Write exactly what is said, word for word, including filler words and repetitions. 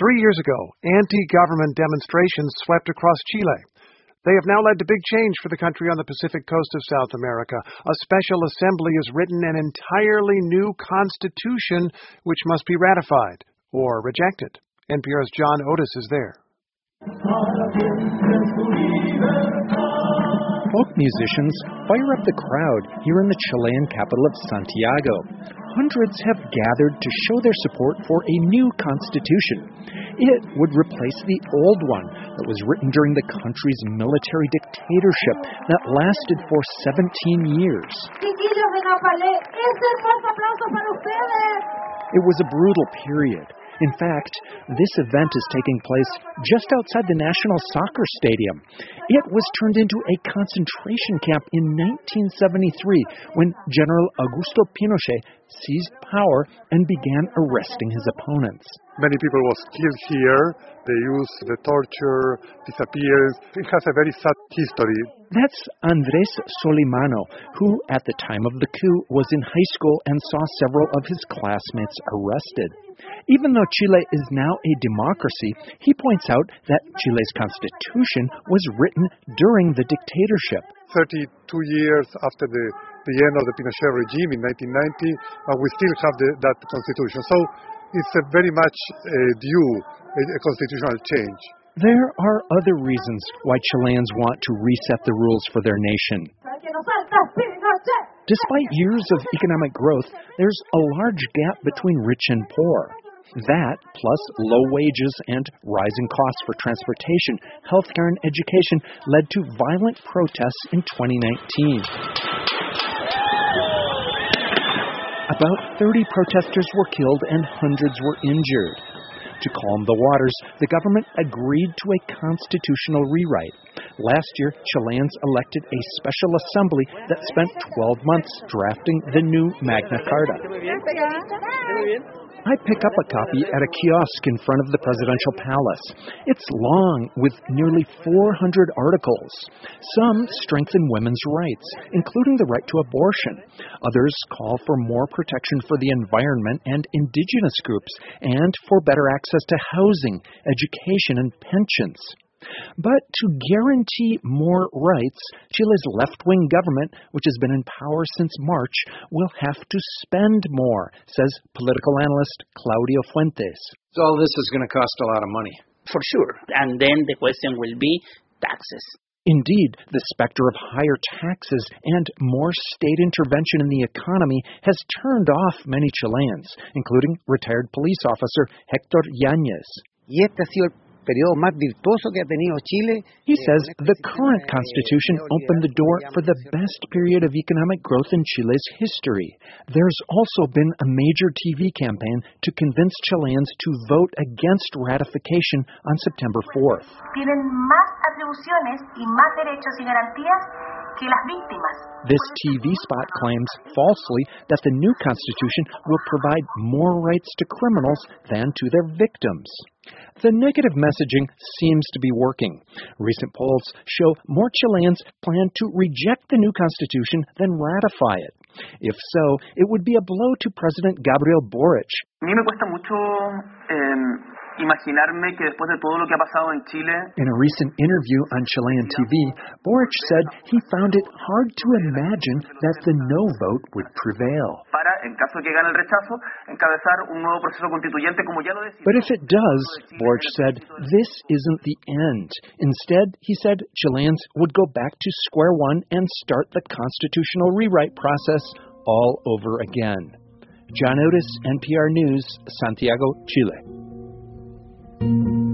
Three years ago, anti-government demonstrations swept across Chile. They have now led to big change for the country on the Pacific coast of South America. A special assembly has written an entirely new constitution which must be ratified or rejected. N P R's John Otis is there. Folk musicians fire up the crowd here in the Chilean capital of Santiago. Hundreds have gathered to show their support for a new constitution. It would replace the old one that was written during the country's military dictatorship that lasted for seventeen years. It was a brutal period. In fact, this event is taking place just outside the National Soccer Stadium. It was turned into a concentration camp in nineteen seventy-three when General Augusto Pinochet seized power and began arresting his opponents. Many people were killed here. They used the torture, disappearance. It has a very sad history. That's Andrés Solimano, who at the time of the coup was in high school and saw several of his classmates arrested. Even though Chile is now a democracy, he points out that Chile's constitution was written during the dictatorship. thirty-two years after the, the end of the Pinochet regime in nineteen ninety, uh, we still have the, that constitution. So it's a very much uh, due a, a constitutional change. There are other reasons why Chileans want to reset the rules for their nation. Despite years of economic growth, there's a large gap between rich and poor. That, plus low wages and rising costs for transportation, healthcare, and education, led to violent protests in twenty nineteen. About thirty protesters were killed and hundreds were injured. To calm the waters, the government agreed to a constitutional rewrite. Last year, Chileans elected a special assembly that spent twelve months drafting the new Magna Carta. I pick up a copy at a kiosk in front of the presidential palace. It's long, with nearly four hundred articles. Some strengthen women's rights, including the right to abortion. Others call for more protection for the environment and indigenous groups, and for better access to housing, education, and pensions. But to guarantee more rights, Chile's left-wing government, which has been in power since March, will have to spend more, says political analyst Claudio Fuentes. So all this is going to cost a lot of money. For sure. And then the question will be taxes. Indeed, the specter of higher taxes and more state intervention in the economy has turned off many Chileans, including retired police officer Héctor Yáñez. Y este ha sido periodo más virtuoso que ha tenido Chile. He says the current constitution opened the door for the best period of economic growth in Chile's history. There's also been a major T V campaign to convince Chileans to vote against ratification on September fourth. Tienen más atribuciones y más derechos y garantías que las víctimas. This T V spot claims, falsely, that the new constitution will provide more rights to criminals than to their victims. The negative messaging seems to be working. Recent polls show more Chileans plan to reject the new constitution than ratify it. If so, it would be a blow to President Gabriel Boric. A mí me cuesta mucho eh, imaginarme que después de todo lo que ha pasado en Chile. In a recent interview on Chilean T V, Boric said he found it hard to imagine that the no vote would prevail. Para, en caso de que gane el rechazo, encabezar un nuevo proceso constituyente como ya lo decía. But if it does, Boric said, this isn't the end. Instead, he said Chileans would go back to square one and start the constitutional rewrite process all over again. John Otis, N P R News, Santiago, Chile.